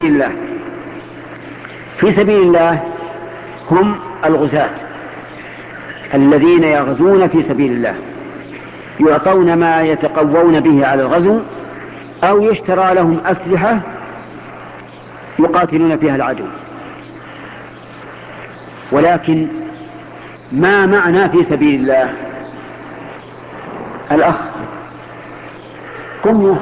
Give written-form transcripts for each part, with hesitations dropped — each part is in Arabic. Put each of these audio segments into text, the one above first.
الله. في سبيل الله هم الغزاة الذين يغزون في سبيل الله، يعطون ما يتقوون به على الغزو، أو يشترى لهم أسلحة يقاتلون فيها العدو. ولكن ما معنى في سبيل الله؟ الأخ قم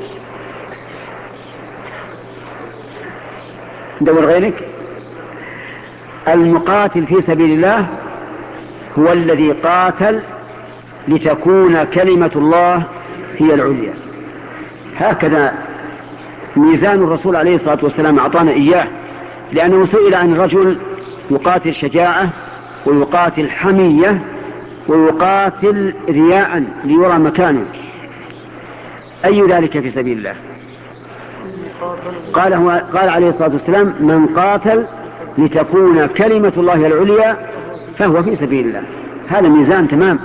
دور غيرك. المقاتل في سبيل الله هو الذي قاتل لتكون كلمة الله هي العليا. هكذا ميزان الرسول عليه الصلاة والسلام أعطانا إياه، لأنه سئل عن رجل يقاتل شجاعة ويقاتل حمية ويقاتل رياء ليرى مكانه، أي ذلك في سبيل الله؟ قال عليه الصلاة والسلام: من قاتل لتكون كلمة الله العليا فهو في سبيل الله. هذا ميزان تمام،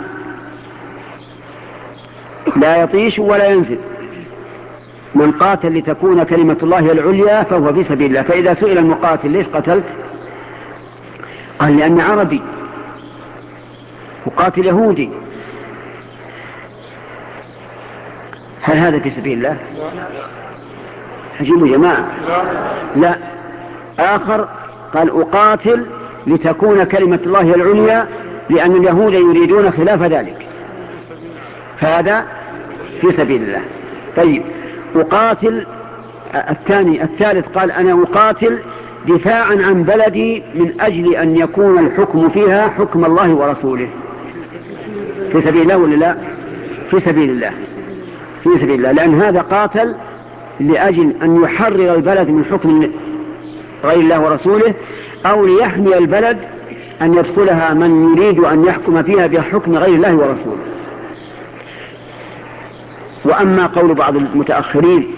لا يطيش ولا ينزل. من قاتل لتكون كلمة الله العليا فهو في سبيل الله. فإذا سئل المقاتل: ليش قتلت؟ قال: لأني عربي وقاتل يهودي. هل هذا في سبيل الله؟ عجيب يا جماعة. لا. آخر قال: أقاتل لتكون كلمة الله العليا لأن اليهود يريدون خلاف ذلك، فهذا في سبيل الله. طيب، أقاتل. الثالث قال: أنا أقاتل دفاعا عن بلدي من أجل أن يكون الحكم فيها حكم الله ورسوله. في سبيل الله ولا لا؟ في سبيل الله، في سبيل الله، لأن هذا قاتل لأجل أن يحرر البلد من حكم غير الله ورسوله، أو ليحمي البلد أن يدخلها من يريد أن يحكم فيها بحكم غير الله ورسوله. وأما قول بعض المتأخرين